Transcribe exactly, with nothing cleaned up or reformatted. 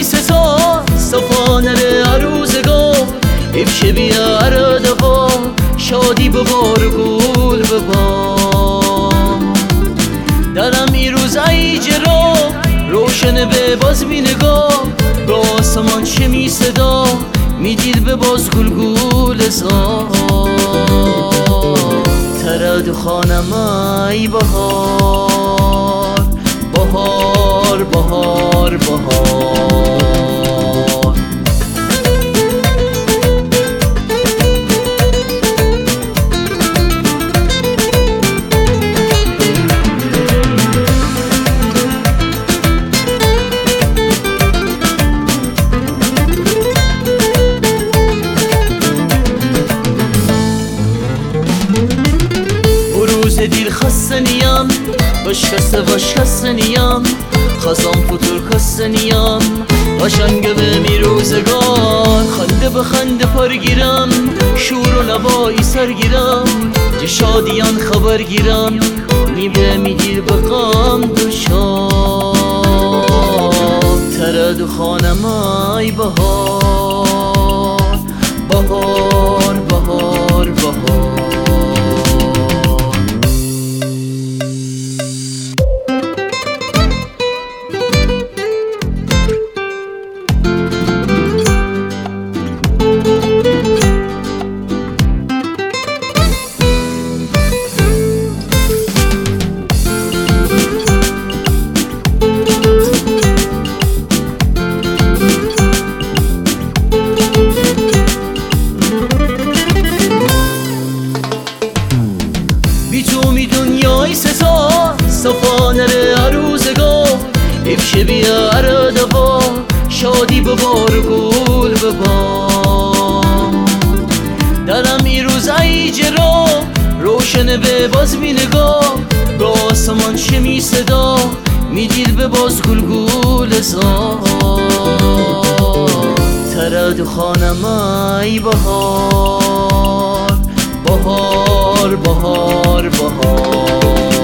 سزا صفانه عروزگار افشه بیاره دوا شادی ببار گل ببار درم ایروز ای جرا روشن به باز بی نگاه به آسمان شمی صدا میدید به باز گل گل زار ترد خانم ای بهار بهار بهار بهار دل خستنیم بشکسته بشکستنیم خزم فتور کستنیم قشنگ به می روزگار خنده به خنده پرگیرم شور و نوایی سرگیرم چه شادیان خبر گیرم می به می دیر بقام دوشار ترد خانم ای بهار بهار بهار بهار دنیای سزا صفانه عروزگار افشه بیاره دوا شادی ببار گل ببار درم ایروز ای جرا روشن به باز بی نگاه به آسمان شمی صدا میدید به باز گل گل زار ترد خانم ای بهار بهار بهار بهار